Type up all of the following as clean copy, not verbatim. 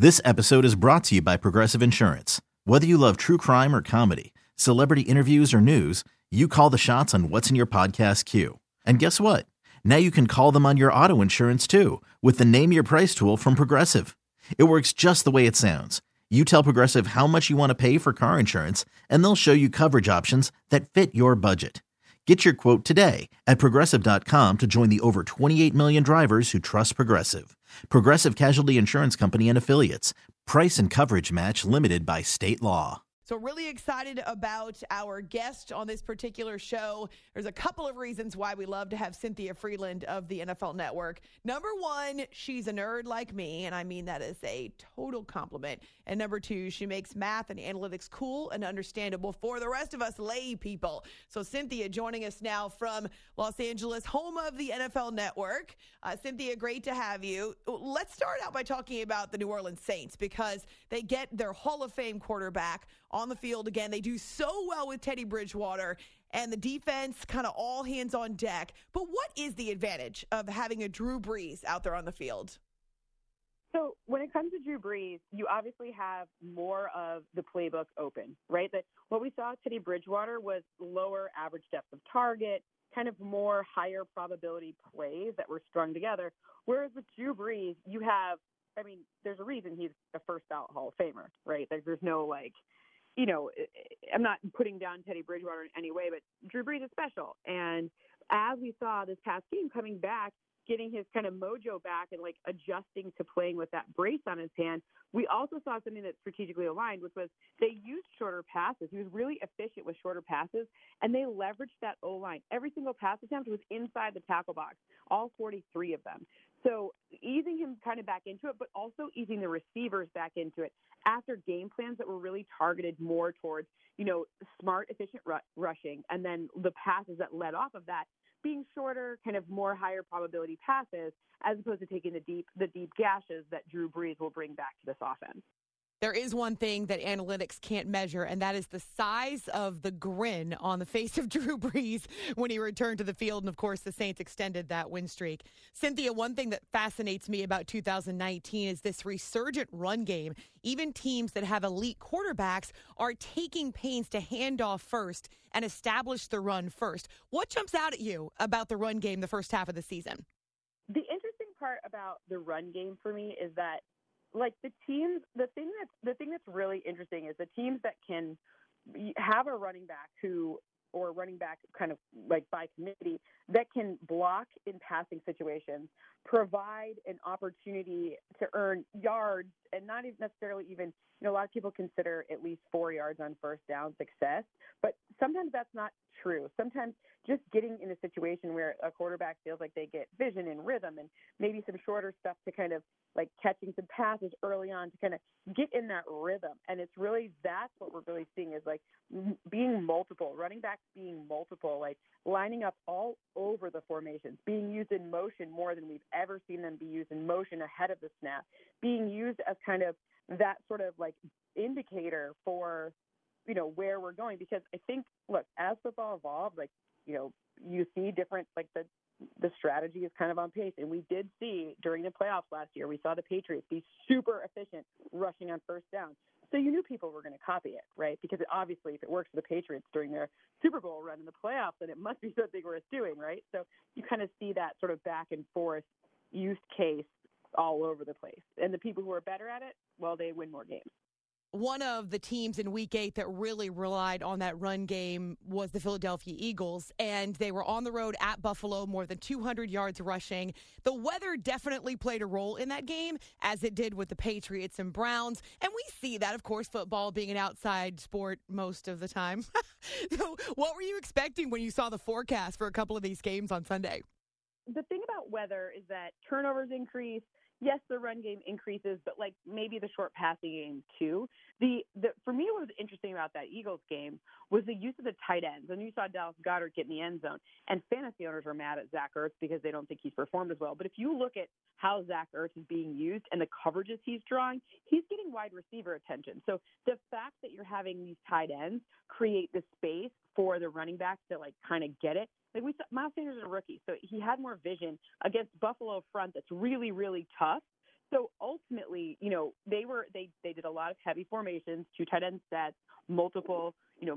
This episode is brought to you by Progressive Insurance. Whether you love true crime or comedy, celebrity interviews or news, you call the shots on what's in your podcast queue. And guess what? Now you can call them on your auto insurance too with the Name Your Price tool from Progressive. It works just the way it sounds. You tell Progressive how much you want to pay for car insurance, and they'll show you coverage options that fit your budget. Get your quote today at Progressive.com to join the over 28 million drivers who trust Progressive. Progressive Casualty Insurance Company and Affiliates. Price and coverage match limited by state law. So really excited about our guest on this particular show. There's a couple of reasons why we love to have Cynthia Frelund of the NFL Network. Number one, she's a nerd like me, and I mean that as a total compliment. And number two, she makes math and analytics cool and understandable for the rest of us lay people. So Cynthia joining us now from Los Angeles, home of the NFL Network. Cynthia, great to have you. Let's start out by talking about the New Orleans Saints because they get their Hall of Fame quarterback on the field again. They do so well with Teddy Bridgewater, and the defense kind of all hands on deck. But what is the advantage of having a Drew Brees out there on the field? So when it comes to Drew Brees, you obviously have more of the playbook open, right? That what we saw with Teddy Bridgewater was lower average depth of target, kind of more higher probability plays that were strung together. Whereas with Drew Brees, you have, I mean, there's a reason he's a first ballot Hall of Famer, right? There's no I'm not putting down Teddy Bridgewater in any way, but Drew Brees is special. And as we saw this past game coming back, getting his kind of mojo back and adjusting to playing with that brace on his hand, we also saw something that strategically aligned, which was they used shorter passes. He was really efficient with shorter passes, and they leveraged that O-line. Every single pass attempt was inside the tackle box, all 43 of them. So easing him kind of back into it, but also easing the receivers back into it after game plans that were really targeted more towards, smart, efficient rushing, and then the passes that led off of that being shorter, kind of more higher probability passes, as opposed to taking the deep gashes that Drew Brees will bring back to this offense. There is one thing that analytics can't measure, and that is the size of the grin on the face of Drew Brees when he returned to the field. And, of course, the Saints extended that win streak. Cynthia, one thing that fascinates me about 2019 is this resurgent run game. Even teams that have elite quarterbacks are taking pains to hand off first and establish the run first. What jumps out at you about the run game the first half of the season? The interesting part about the run game for me is that the teams, the thing that's really interesting is the teams that can have a running back or running back kind of by committee that can block in passing situations, provide an opportunity to earn yards, and not even necessarily even, a lot of people consider at least 4 yards on first down success, but sometimes that's not true. Sometimes just getting in a situation where a quarterback feels like they get vision and rhythm and maybe some shorter stuff to kind of catching some passes early on to kind of get in that rhythm. And it's really, that's what we're really seeing is being multiple, running backs being multiple, lining up all over the formations, being used in motion more than we've ever seen them be used in motion ahead of the snap, being used as kind of that sort of indicator for, where we're going. Because I think, look, as football evolved, you see different, the strategy is kind of on pace. And we did see during the playoffs last year, we saw the Patriots be super efficient rushing on first down. So you knew people were going to copy it, right? Because obviously if it works for the Patriots during their Super Bowl run in the playoffs, then it must be something worth doing, right? So you kind of see that sort of back and forth use case all over the place. And the people who are better at it, well, they win more games. One of the teams in Week 8 that really relied on that run game was the Philadelphia Eagles, and they were on the road at Buffalo, more than 200 yards rushing. The weather definitely played a role in that game, as it did with the Patriots and Browns, and we see that, of course, football being an outside sport most of the time. So what were you expecting when you saw the forecast for a couple of these games on Sunday? The thing about weather is that turnovers increase. Yes, the run game increases, but maybe the short passing game too. For me, what was interesting about that Eagles game was the use of the tight ends. And you saw Dallas Goedert get in the end zone, and fantasy owners are mad at Zach Ertz because they don't think he's performed as well. But if you look at how Zach Ertz is being used and the coverages he's drawing, he's getting wide receiver attention. So the fact that you're having these tight ends create the space for the running backs to kind of get it. We saw Miles Sanders is a rookie, so he had more vision against Buffalo front that's really, really tough So ultimately, they did a lot of heavy formations, 2 tight end sets, multiple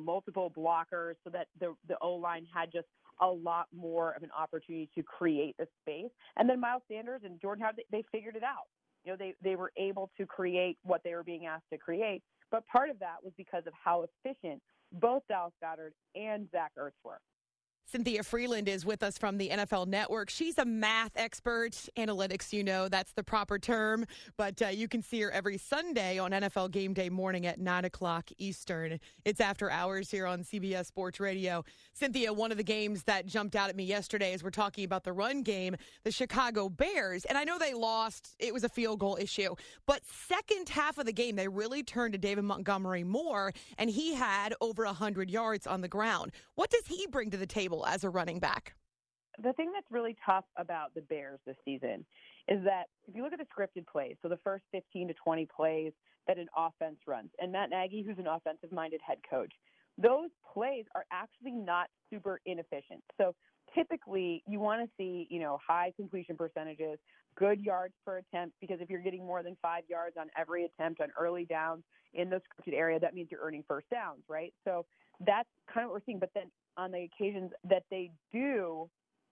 blockers, so that the O-line had just a lot more of an opportunity to create the space. And then Miles Sanders and Jordan Howard, they figured it out. They were able to create what they were being asked to create. But part of that was because of how efficient both Dallas Goedert and Zach Ertz were. Cynthia Freeland is with us from the NFL Network. She's a math expert. Analytics, that's the proper term. But you can see her every Sunday on NFL Game Day morning at 9 o'clock Eastern. It's after hours here on CBS Sports Radio. Cynthia, one of the games that jumped out at me yesterday as we're talking about the run game, the Chicago Bears. And I know they lost. It was a field goal issue. But second half of the game, they really turned to David Montgomery more, and he had over 100 yards on the ground. What does he bring to the table as a running back? The thing that's really tough about the Bears this season is that if you look at the scripted plays, so the first 15 to 20 plays that an offense runs, and Matt Nagy, who's an offensive-minded head coach, those plays are actually not super inefficient. So typically you want to see, high completion percentages, good yards per attempt, because if you're getting more than 5 yards on every attempt on early downs in the scripted area, that means you're earning first downs, right? So that's kind of what we're seeing. But then on the occasions that they do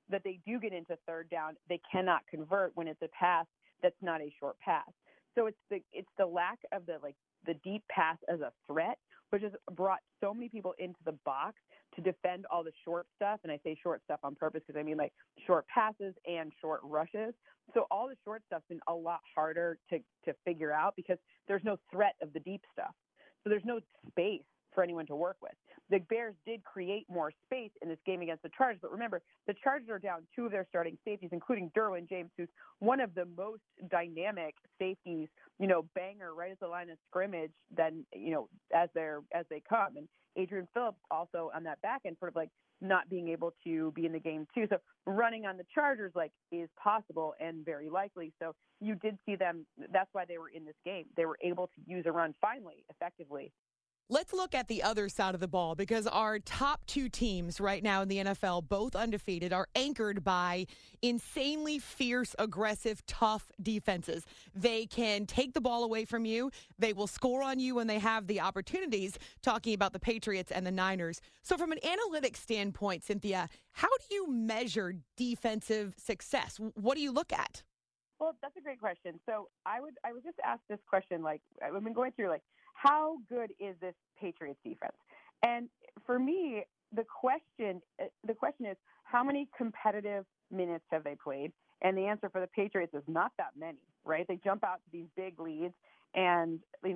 get into third down, they cannot convert when it's a pass that's not a short pass. So it's the lack of the deep pass as a threat, which has brought so many people into the box to defend all the short stuff. And I say short stuff on purpose because I mean like short passes and short rushes. So all the short stuff's been a lot harder to figure out because there's no threat of the deep stuff. So there's no space for anyone to work with. The Bears did create more space in this game against the Chargers, but remember, the Chargers are down 2 of their starting safeties, including Derwin James, who's one of the most dynamic safeties, banger right at the line of scrimmage, then, as they come. And Adrian Phillips also on that back end, sort of like not being able to be in the game too. So running on the Chargers is possible and very likely. So you did see them. That's why they were in this game. They were able to use a run finally, effectively. Let's look at the other side of the ball because our top 2 teams right now in the NFL, both undefeated, are anchored by insanely fierce, aggressive, tough defenses. They can take the ball away from you. They will score on you when they have the opportunities, talking about the Patriots and the Niners. So from an analytics standpoint, Cynthia, how do you measure defensive success? What do you look at? Well, that's a great question. So I would just ask this question, I've been going through, how good is this Patriots defense? And for me, the question is, how many competitive minutes have they played? And the answer for the Patriots is not that many, right? They jump out to these big leads, and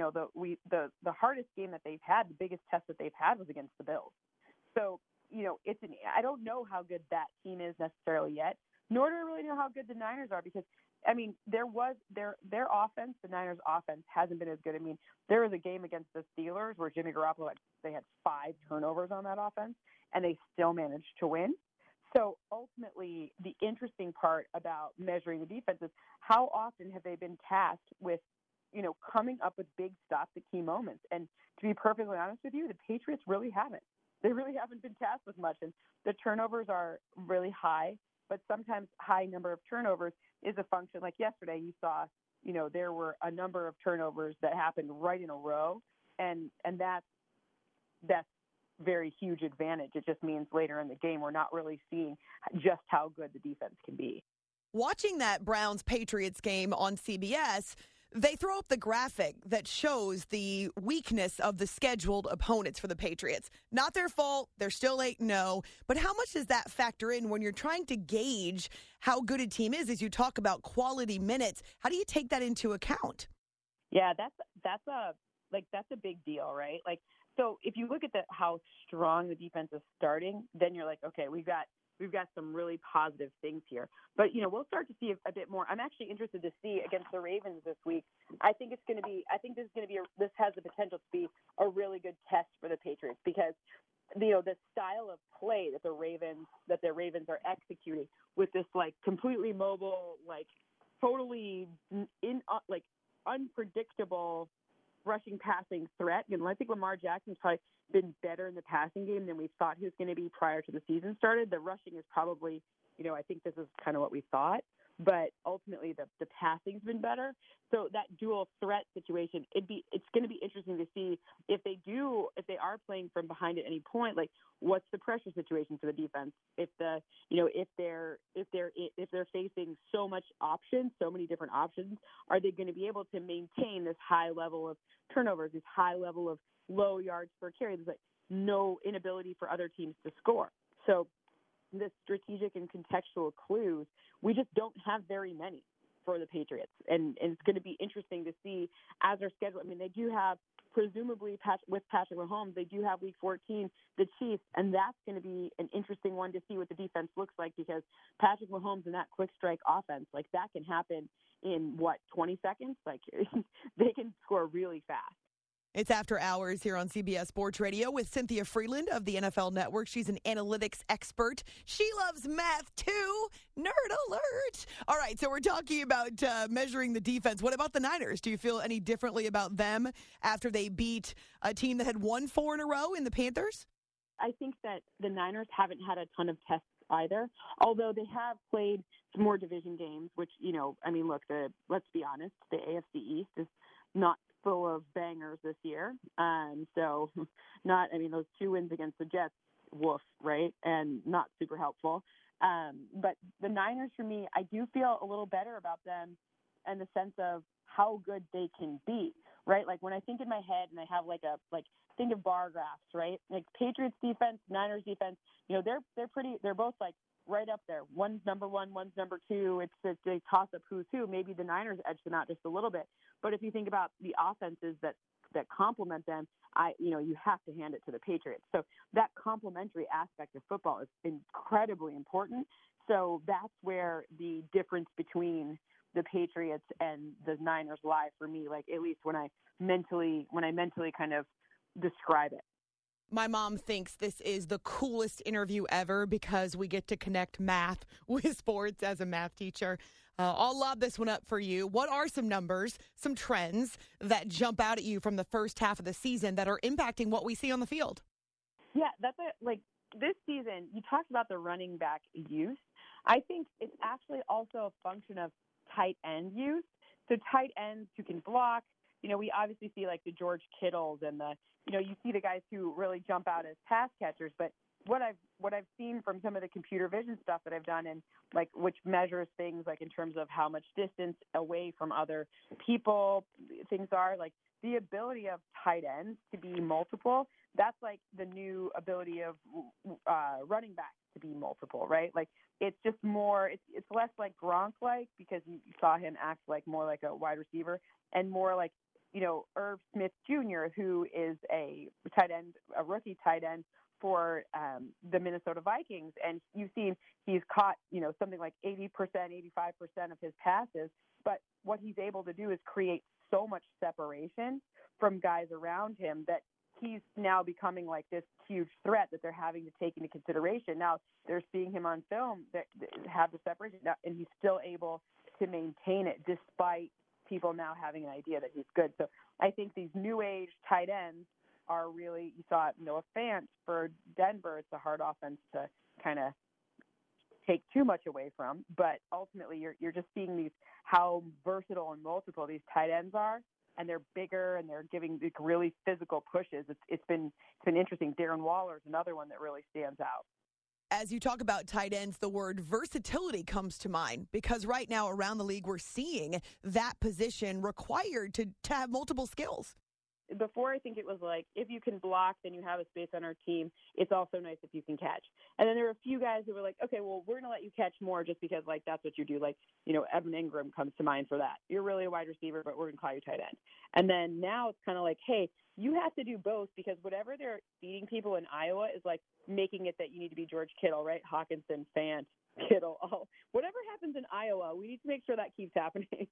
the hardest game that they've had, the biggest test that they've had, was against the Bills. So I don't know how good that team is necessarily yet, nor do I really know how good the Niners are because. I mean, their offense, the Niners' offense, hasn't been as good. I mean, there was a game against the Steelers where Jimmy Garoppolo they had 5 turnovers on that offense, and they still managed to win. So ultimately, the interesting part about measuring the defense is how often have they been tasked with, coming up with big stops at key moments. And to be perfectly honest with you, the Patriots really haven't. They really haven't been tasked with much, and the turnovers are really high. But sometimes high number of turnovers is a function. Like yesterday, you saw, there were a number of turnovers that happened right in a row, and that's very huge advantage. It just means later in the game we're not really seeing just how good the defense can be. Watching that Browns-Patriots game on CBS, they throw up the graphic that shows the weakness of the scheduled opponents for the Patriots. Not their fault. They're still 8-0. But how much does that factor in when you're trying to gauge how good a team is as you talk about quality minutes? How do you take that into account? Yeah, that's a big deal, right? So if you look at how strong the defense is starting, then you're like, okay, we've got some really positive things here. But, we'll start to see a bit more. I'm actually interested to see against the Ravens this week. I think this has the potential to be a really good test for the Patriots because, the style of play that the Ravens are executing with this completely mobile, totally unpredictable rushing passing threat. And I think Lamar Jackson's probably been better in the passing game than we thought he was going to be prior to the season started. The rushing is probably, I think this is kind of what we thought. but ultimately the passing's been better. So that dual threat situation, it's going to be interesting to see if they are playing from behind at any point. Like, what's the pressure situation for the defense? If they're facing so many different options, are they going to be able to maintain this high level of turnovers, this high level of low yards per carry? There's like no inability for other teams to score. So the strategic and contextual clues, we just don't have very many for the Patriots. And it's going to be interesting to see as their schedule. I mean, they do have, presumably with Patrick Mahomes, they do have Week 14, the Chiefs, and that's going to be an interesting one to see what the defense looks like, because Patrick Mahomes and that quick strike offense, like, that can happen in 20 seconds? Like, they can score really fast. It's After Hours here on CBS Sports Radio with Cynthia Freeland of the NFL Network. She's an analytics expert. She loves math, too. Nerd alert. All right, so we're talking about measuring the defense. What about the Niners? Do you feel any differently about them after they beat a team that had won 4 in a row in the Panthers? I think that the Niners haven't had a ton of tests either, although they have played some more division games, which, look, let's be honest, the AFC East is not full of bangers this year. Those 2 wins against the Jets, woof, right? And not super helpful. But the Niners, for me, I do feel a little better about them in the sense of how good they can be, right? Like, when I think in my head and I have think of bar graphs, right? Like, Patriots defense, Niners defense, they're both like right up there. One's number 1, one's number 2. It's a toss-up who's who. Maybe the Niners edge them out just a little bit. But if you think about the offenses that complement them, you have to hand it to the Patriots. So that complementary aspect of football is incredibly important. So that's where the difference between the Patriots and the Niners lie for me, like, at least when I mentally kind of describe it. My mom thinks this is the coolest interview ever because we get to connect math with sports as a math teacher. I'll lob this one up for you. What are some numbers, some trends that jump out at you from the first half of the season that are impacting what we see on the field? Yeah, this season, you talked about the running back use. I think it's actually also a function of tight end use. So tight ends who can block. We obviously see like the George Kittles and you see the guys who really jump out as pass catchers. But what I've seen from some of the computer vision stuff that I've done, and like which measures things like in terms of how much distance away from other people things are, like the ability of tight ends to be multiple. That's like the new ability of running backs to be multiple, right? Like it's just more, it's less like Gronk-like because you saw him act like more like a wide receiver and more like, Irv Smith Jr., who is a tight end, a rookie tight end for the Minnesota Vikings. And you've seen he's caught, something like 80%, 85% of his passes. But what he's able to do is create so much separation from guys around him that he's now becoming like this huge threat that they're having to take into consideration. Now they're seeing him on film that have the separation, and he's still able to maintain it despite people now having an idea that he's good. So I think these new age tight ends are really, you saw it, Noah Fant for Denver. It's a hard offense to kind of take too much away from, but ultimately you're just seeing how versatile and multiple these tight ends are, and they're bigger and they're giving really physical pushes. It's been interesting. Darren Waller is another one that really stands out. As you talk about tight ends, the word versatility comes to mind because right now around the league, we're seeing that position required to have multiple skills. Before, I think it was like, if you can block, then you have a space on our team. It's also nice if you can catch. And then there were a few guys who were like, okay, well, we're going to let you catch more just because, like, that's what you do. Like, Evan Ingram comes to mind for that. You're really a wide receiver, but we're going to call you tight end. And then now it's kind of like, hey, you have to do both because whatever they're feeding people in Iowa is like making it that you need to be George Kittle, right? Hawkinson, Fant, Kittle. Oh, whatever happens in Iowa, we need to make sure that keeps happening.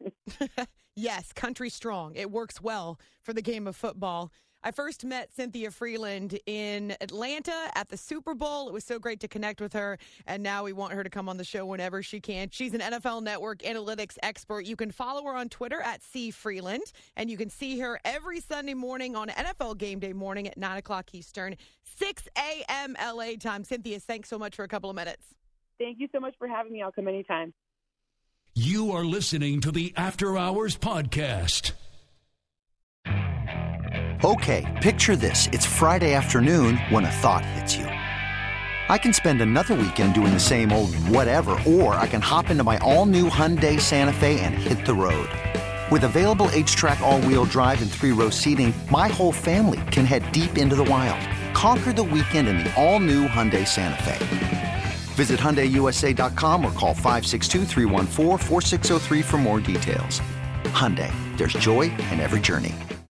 Yes, country strong. It works well for the game of football. I first met Cynthia Freeland in Atlanta at the Super Bowl. It was so great to connect with her, and now we want her to come on the show whenever she can. She's an NFL Network analytics expert. You can follow her on Twitter at @CFreeland, and you can see her every Sunday morning on NFL Game Day morning at 9 o'clock Eastern, 6 a.m. LA time. Cynthia, thanks so much for a couple of minutes. Thank you so much for having me. I'll come anytime. You are listening to the After Hours Podcast. Okay, picture this. It's Friday afternoon when a thought hits you. I can spend another weekend doing the same old whatever, or I can hop into my all-new Hyundai Santa Fe and hit the road. With available H-Track all-wheel drive and 3-row seating, my whole family can head deep into the wild. Conquer the weekend in the all-new Hyundai Santa Fe. Visit HyundaiUSA.com or call 562-314-4603 for more details. Hyundai, there's joy in every journey.